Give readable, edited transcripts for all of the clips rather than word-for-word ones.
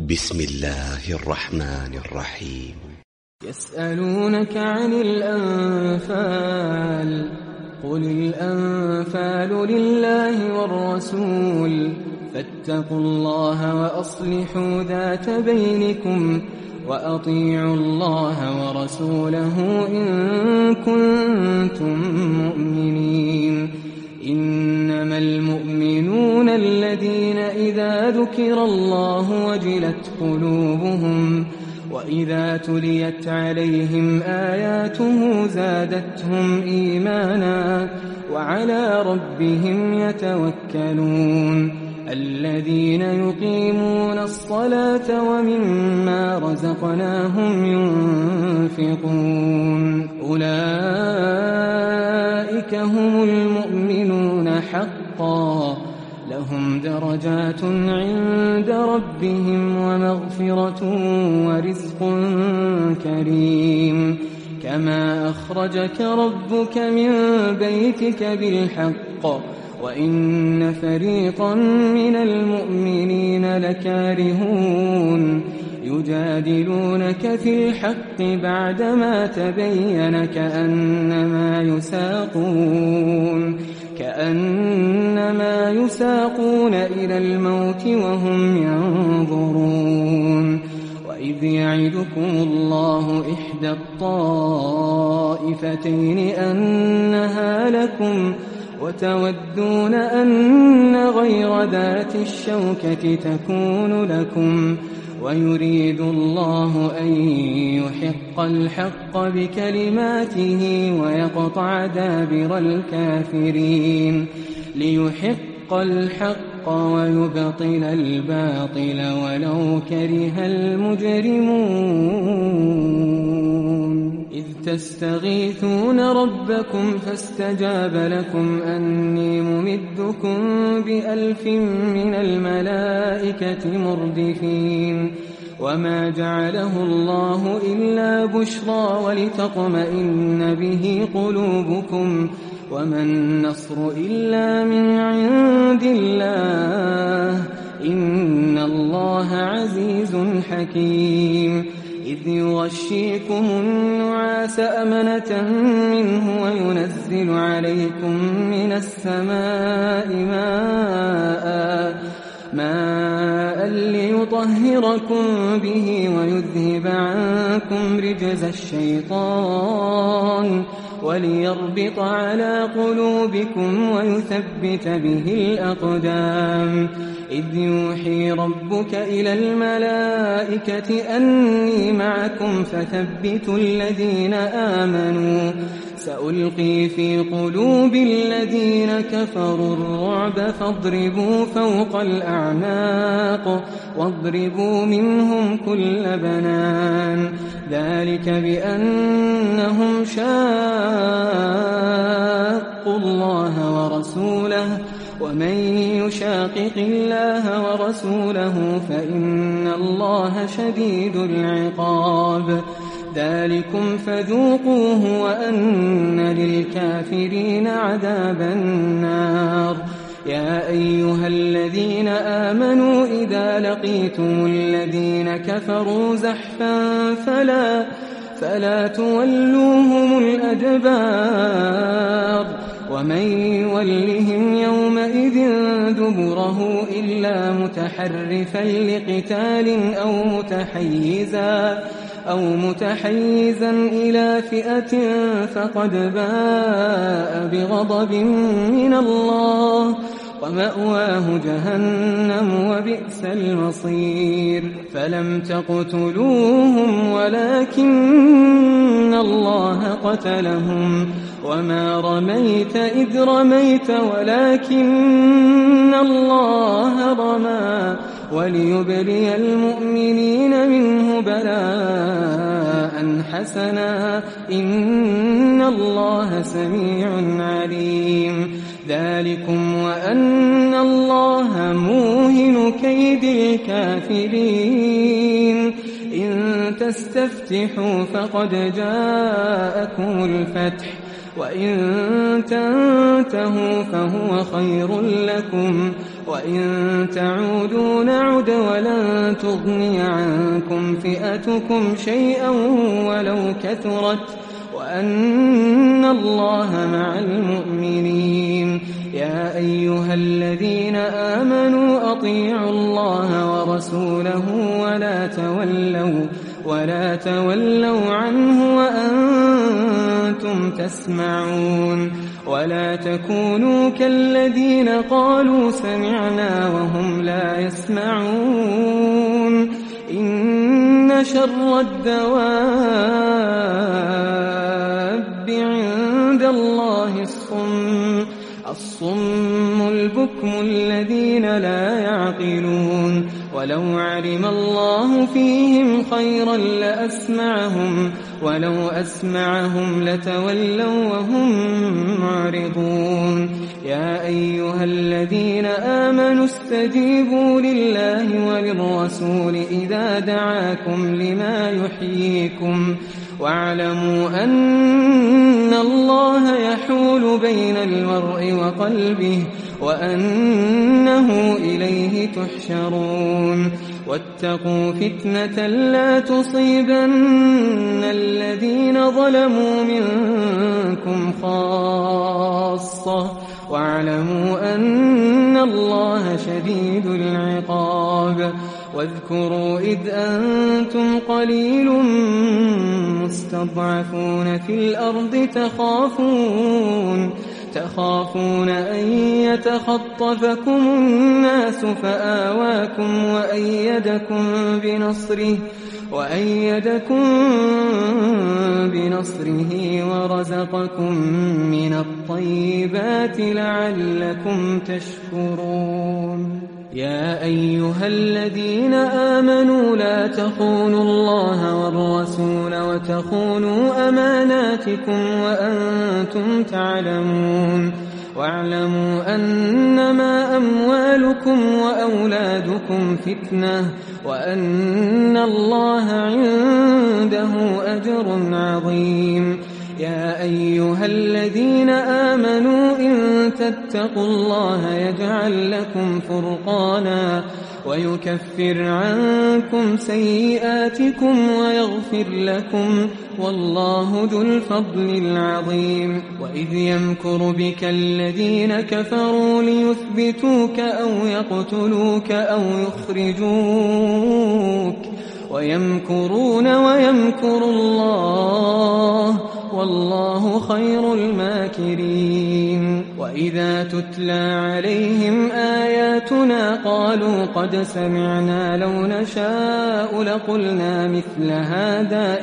بسم الله الرحمن الرحيم. يسألونك عن الأنفال قل الأنفال لله والرسول فاتقوا الله وأصلحوا ذات بينكم وأطيعوا الله ورسوله إن كنتم مؤمنين. إنما المؤمنون الذين إذا ذكر الله وجلت قلوبهم وإذا تليت عليهم آياته زادتهم إيمانا وعلى ربهم يتوكلون. الذين يقيمون الصلاة ومما رزقناهم ينفقون أولئك هم المؤمنون حقا لهم درجات عند ربهم ومغفرة ورزق كريم. كما أخرجك ربك من بيتك بالحق وإن فريقا من المؤمنين لكارهون يجادلونك في الحق بعدما تبين كأنما يساقون إلى الموت وهم ينظرون. وإذ يعدكم الله إحدى الطائفتين أنها لكم وتودون أن غير ذات الشوكة تكون لكم ويريد الله أن يحق الحق بكلماته ويقطع دابر الكافرين ليحق الحق ويبطل الباطل ولو كره المجرمون. إذ تستغيثون ربكم فاستجاب لكم أني ممدكم ب1000 من الملائكة مردفين. وما جعله الله إلا بشرى ولتطمئن به قلوبكم وما النصر إلا من عند الله إن الله عزيز حكيم. إذ يغشيكم النعاس أمنة منه وينزل عليكم من السماء ماء ليطهركم به ويذهب عنكم رجز الشيطان وليربط على قلوبكم ويثبت به الأقدام. إذ يوحي ربك إلى الملائكة أني معكم فثبتوا الذين آمنوا سألقي في قلوب الذين كفروا الرعب فاضربوا فوق الأعناق واضربوا منهم كل بنان. ذلك بأنهم شاقوا الله ورسوله ومن يشاقق الله ورسوله فإن الله شديد العقاب. ذلكم فذوقوه وأن للكافرين عذاب النار. يا أيها الذين آمنوا إذا لقيتم الذين كفروا زحفا فلا تولوهم الأدبار. ومن يولهم يومئذ دبره إلا متحرفا لقتال أو متحيزا إلى فئة فقد باء بغضب من الله ومأواه جهنم وبئس المصير. فلم تقتلوهم ولكن الله قتلهم وما رميت إذ رميت ولكن الله رمى وليبلي المؤمنين منه بلاء حسنا إن الله سميع عليم. ذلكم وأن الله موهن كيد الكافرين. إن تستفتحوا فقد جاءكم الفتح وإن تنتهوا فهو خير لكم وإن تعودوا نعد ولن تغني عنكم فئتكم شيئا ولو كثرت وأن الله مع المؤمنين. يا أيها الذين آمنوا أطيعوا الله ورسوله ولا تولوا عنه وأنتم تسمعون. ولا تكونوا كالذين قالوا سمعنا وهم لا يسمعون. إن شر الدواب عند الله الصم البكم الذين لا يعقلون. ولو علم الله فيهم خيرا لأسمعهم ولو أسمعهم لتولوا وهم معرضون. يا أيها الذين آمنوا استجيبوا لله وللرسول إذا دعاكم لما يحييكم واعلموا أن الله يحول بين المرء وقلبه وأنه إليه تحشرون. واتقوا فتنة لا تصيبن الذين ظلموا منكم خاصة واعلموا أن الله شديد العقاب. واذكروا إذ أنتم قليل مستضعفون في الأرض تخافون أن يتخطفكم الناس فآواكم وأيدكم بنصره ورزقكم من الطيبات لعلكم تشكرون. يا أيها الذين آمنوا لا تخونوا الله والرسول وتخونوا أماناتكم وأنتم تعلمون. واعلموا أنما أموالكم وأولادكم فتنة وأن الله عنده أجر عظيم. يا أيها الذين آمنوا إن تتقوا الله يجعل لكم فرقانا ويكفر عنكم سيئاتكم ويغفر لكم والله ذو الفضل العظيم. وإذ يمكر بك الذين كفروا ليثبتوك أو يقتلوك أو يخرجوك ويمكرون ويمكر الله والله خير الماكرين. وإذا تتلى عليهم آياتنا قالوا قد سمعنا لو نشاء لقلنا مثل هذا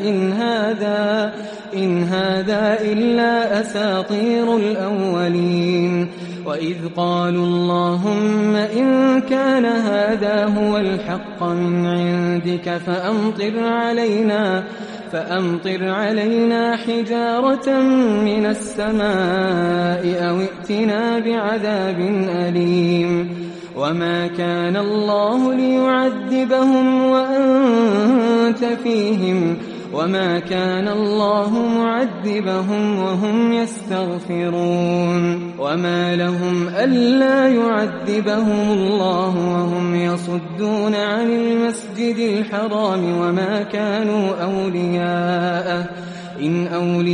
إن هذا إلا أساطير الأولين. وإذ قالوا اللهم إن كان هذا هو الحق من عندك فأمطر علينا حجارة من السماء أو ائتنا بعذاب أليم. وما كان الله ليعذبهم وأنت فيهم وما كان الله معذبهم وهم يستغفرون. وما لهم ألا يعذبهم الله وهم يصدون عن المسجد الحرام وما كانوا أولياءه إن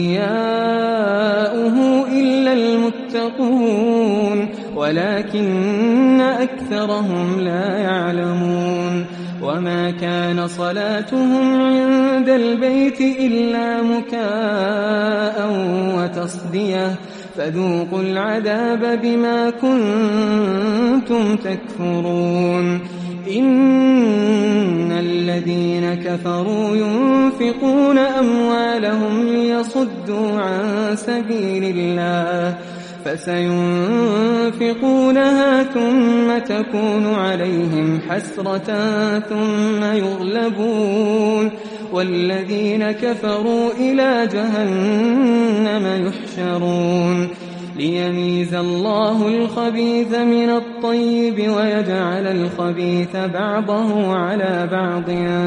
أولياؤه إلا المتقون ولكن أكثرهم لا يعلمون. وما كان صلاتهم عند البيت إلا مكاء وتصدية فذوقوا العذاب بما كنتم تكفرون. إن الذين كفروا ينفقون أموالهم ليصدوا عن سبيل الله فسينفقونها ثم تكون عليهم حسرة ثم يغلبون والذين كفروا إلى جهنم يحشرون. ليميز الله الخبيث من الطيب ويجعل الخبيث بعضه على بعض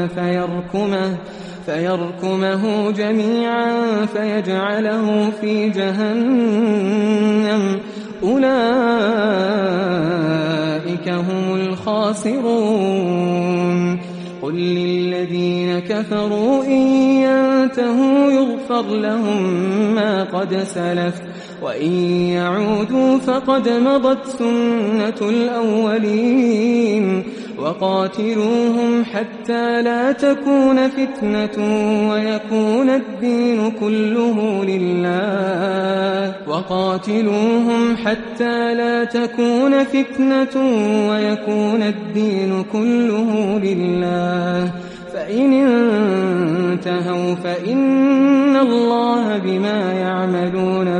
فيركمه جميعا فيجعله في جهنم أولئك فأولئك هم الخاسرون قل للذين كفروا إن ينتهوا يغفر لهم ما قد سلف وإن يعودوا فقد مضت سنة الأولين وقاتلوهم حتى لا تكون فتنة ويكون الدين كله لله وقاتلوهم حتى لا تكون فتنة ويكون الدين كله لله فإن انتهوا فإن الله بما يعملون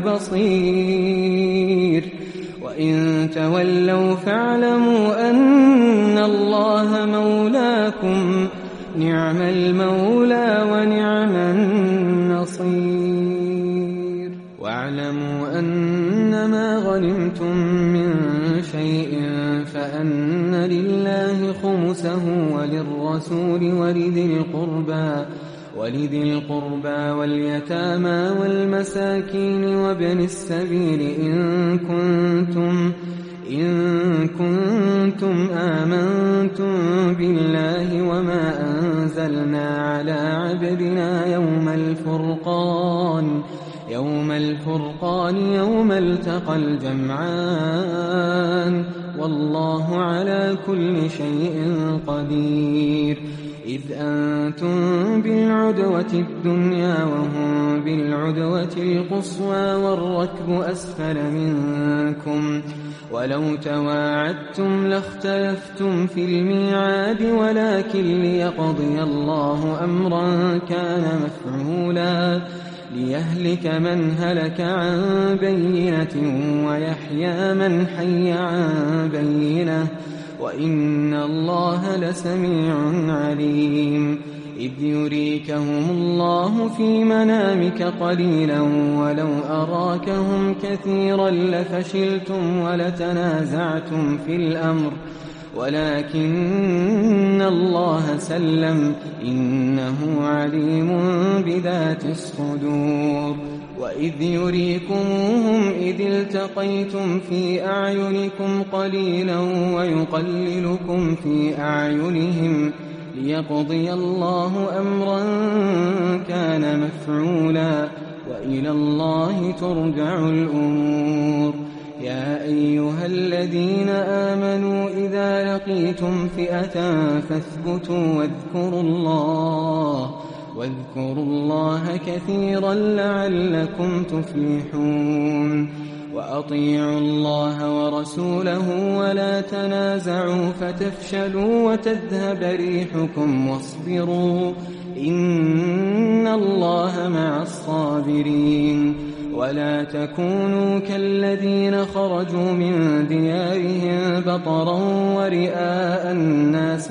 بصير وإن تولوا فاعلموا أن الله مولاكم نعم المولى ونعم النصير واعلموا أنما غنمتم من شيء فأن لله خمسه وللرسول ولذي القربى واليتامى والمساكين وابن السبيل إن كنتم آمنتم بالله وما أنزلنا على عبدنا يوم الفرقان يوم التقى الجمعان والله على كل شيء قدير إذ أنتم بالعدوة الدنيا وهم بالعدوة القصوى والركب أسفل منكم ولو تواعدتم لاختلفتم في الميعاد ولكن ليقضي الله أمرا كان مفعولا ليهلك من هلك عن بينة ويحيى من حي عن بينة وإن الله لسميع عليم إذ يريكهم الله في منامك قليلا ولو أراكهم كثيرا لفشلتم ولتنازعتم في الأمر ولكن الله سلم إنه عليم بذات الصدور وإذ يريكموهم إذ التقيتم في أعينكم قليلا ويقللكم في أعينهم ليقضي الله أمرا كان مفعولا وإلى الله ترجع الأمور يا أيها الذين آمنوا إذا لقيتم فئة فاثبتوا واذكروا الله كثيرا لعلكم تفلحون وأطيعوا الله ورسوله ولا تنازعوا فتفشلوا وتذهب ريحكم واصبروا إن الله مع الصابرين ولا تكونوا كالذين خرجوا من ديارهم بطرا ورئاء الناس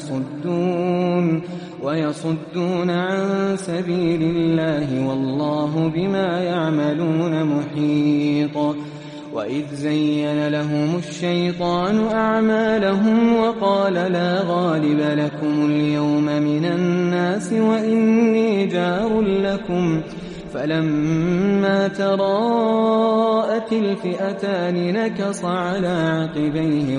ويصدون عن سبيل الله والله بما يعملون محيط وإذ زين لهم الشيطان أعمالهم وقال لا غالب لكم اليوم من الناس وإني جار لكم فلما تراءت الفئتان نكص على عقبيه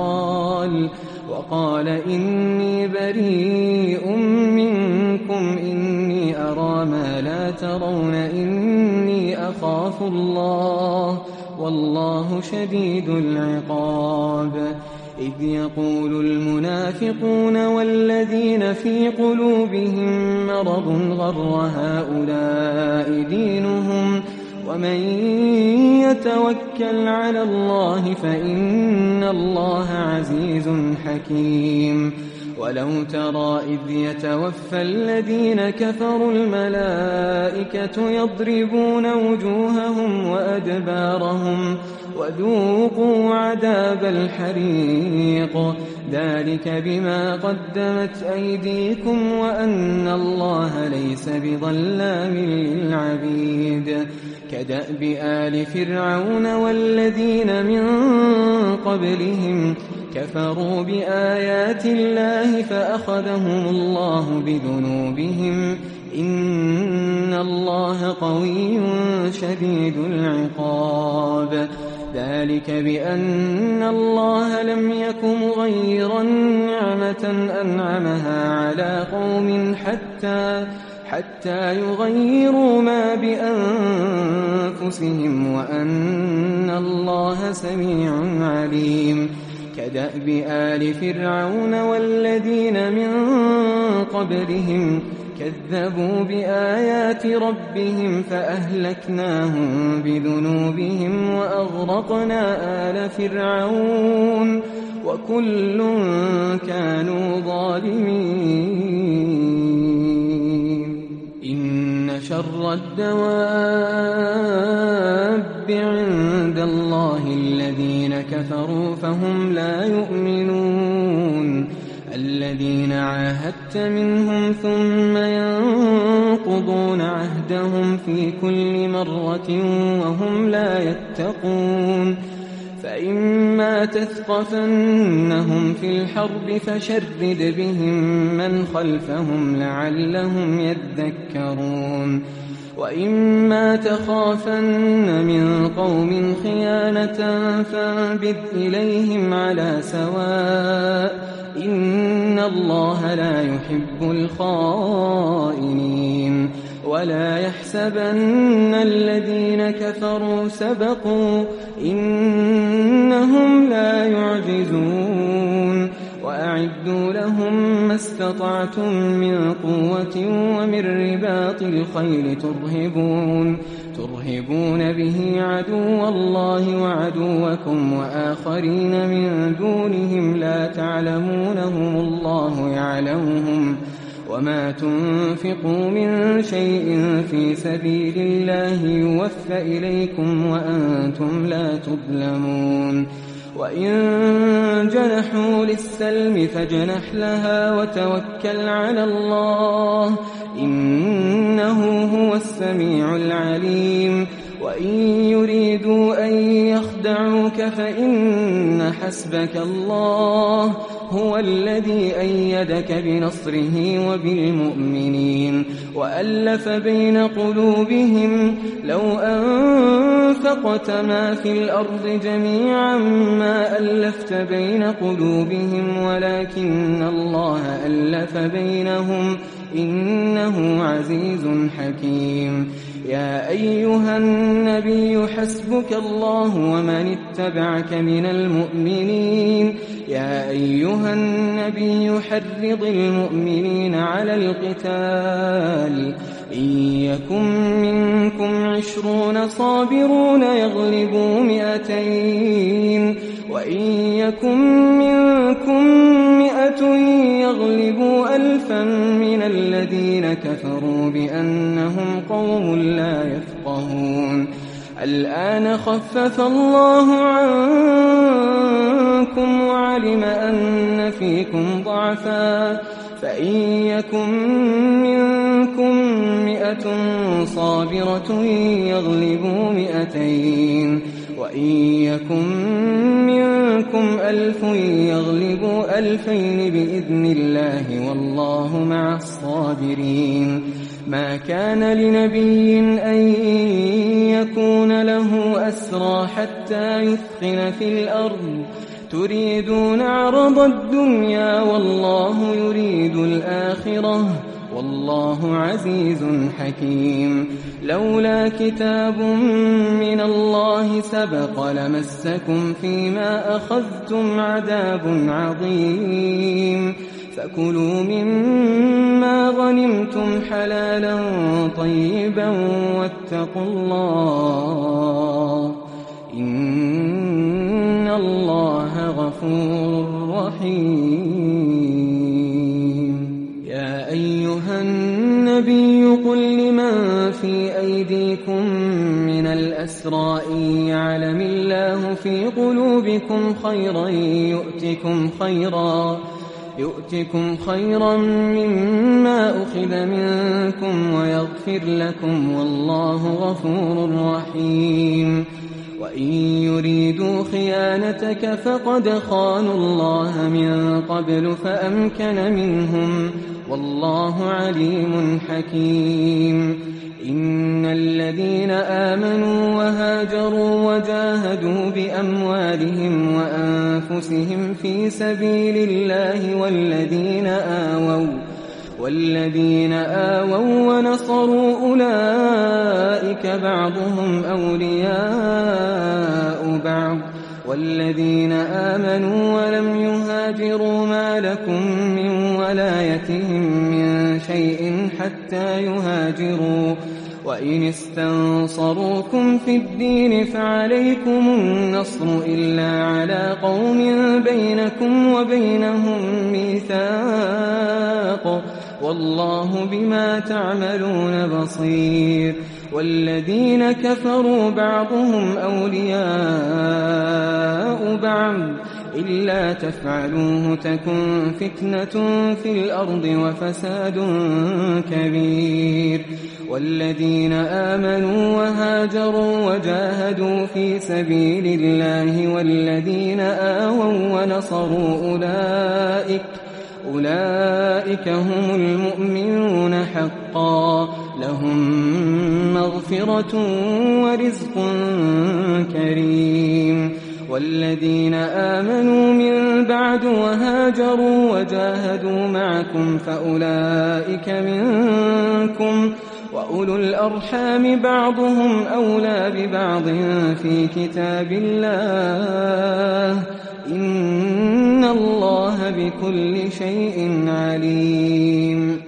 وقال إني بريء منكم إني أرى ما لا ترون إني أخاف الله والله شديد العقاب إذ يقول المنافقون والذين في قلوبهم مرض غر هؤلاء دينهم ومن يتوكل على الله فإن الله عزيز حكيم ولو ترى إذ يتوفى الذين كفروا الملائكة يضربون وجوههم وأدبارهم وذوقوا عذاب الحريق ذلك بما قدمت أيديكم وأن الله ليس بظلام للعبيد كدأب آل فرعون والذين من قبلهم كفروا بآيات الله فأخذهم الله بذنوبهم إن الله قوي شديد العقاب ذلك بأن الله لم يك مغيرا نعمة أنعمها على قوم حتى يغيروا ما بأنفسهم وأن الله سميع عليم. كدأب آل فرعون والذين من قبلهم كذبوا بآيات ربهم فأهلكناهم بذنوبهم وأغرقنا آل فرعون وكل كانوا ظالمين. إن شر الدواب عند الله الذين كفروا فهم لا يؤمنون. الذين عاهدت منهم ثم ينقضون عهدهم في كل مرة وهم لا يتقون. فإما تثقفنهم في الحرب فشرد بهم من خلفهم لعلهم يذكرون. وإما تخافن من قوم خيانة فانبذ إليهم على سواء إن الله لا يحب الخائنين. ولا يحسبن الذين كفروا سبقوا إنهم لا يعجزون. وأعدوا لهم ما استطعتم من قوة ومن رباط الخيل ترهبون به عدو الله وعدوكم وآخرين من دونهم لا تعلمونهم الله يعلمهم. وما تنفقوا من شيء في سبيل الله يوفى إليكم وأنتم لا تظلمون. وإن جنحوا للسلم فاجنح لها وتوكل على الله إنه هو السميع العليم. وإن يريدوا أن يخدعوك فإن حسبك الله هو الذي أيدك بنصره وبالمؤمنين وألف بين قلوبهم. لو أنفقت ما في الأرض جميعا ما ألفت بين قلوبهم ولكن الله ألف بينهم إنه عزيز حكيم. يا أيها النبي حسبك الله ومن اتبعك من المؤمنين. يا أيها النبي حرض المؤمنين على القتال. إن يكن منكم 20 صابرون يغلبوا 200 وإن يكن منكم 100 يغلبوا 1000 من الذين كفروا بأنهم قوم لا يفقهون. الآن خفف الله عنكم وعلم أن فيكم ضعفا فإن يكن منكم 100 صابرة يغلبوا 200 وإن يكن منكم 1000 يغلبوا 2000 بإذن الله والله مع الصابرين. ما كان لنبي أن يكون له أسرى حتى يثخن في الأرض تريدون عرض الدنيا والله يريد الآخرة والله عزيز حكيم. لولا كتاب من الله سبق لمسكم فيما أخذتم عذاب عظيم. فكلوا مما غنمتم حلالا طيبا واتقوا الله إن الله غفور رحيم. يا أيها النبي قل لمن في أيديكم من الأسرى إن يعلم الله في قلوبكم خيرا يؤتكم خيرا مما أخذ منكم ويغفر لكم والله غفور رحيم. وإن يريدوا خيانتك فقد خانوا الله من قبل فأمكن منهم والله عليم حكيم إن الذين آمنوا وهاجروا وجاهدوا بأموالهم وأنفسهم في سبيل الله والذين آووا ونصروا أولئك بعضهم أولياء بعض والذين آمنوا ولم يهاجروا ما لكم من ولايتهم من شيء حتى يهاجروا وإن استنصروكم في الدين فعليكم النصر إلا على قوم بينكم وبينهم ميثاق والله بما تعملون بصير والذين كفروا بعضهم أولياء بعض إلا تفعلوه تكن فتنة في الأرض وفساد كبير والذين آمنوا وهاجروا وجاهدوا في سبيل الله والذين آووا ونصروا أولئك هم المؤمنون حقا لهم مغفرة ورزق كريم والذين آمنوا من بعد وهاجروا وجاهدوا معكم فأولئك منكم وأولو الأرحام بعضهم أولى ببعض في كتاب الله إن الله بكل شيء عليم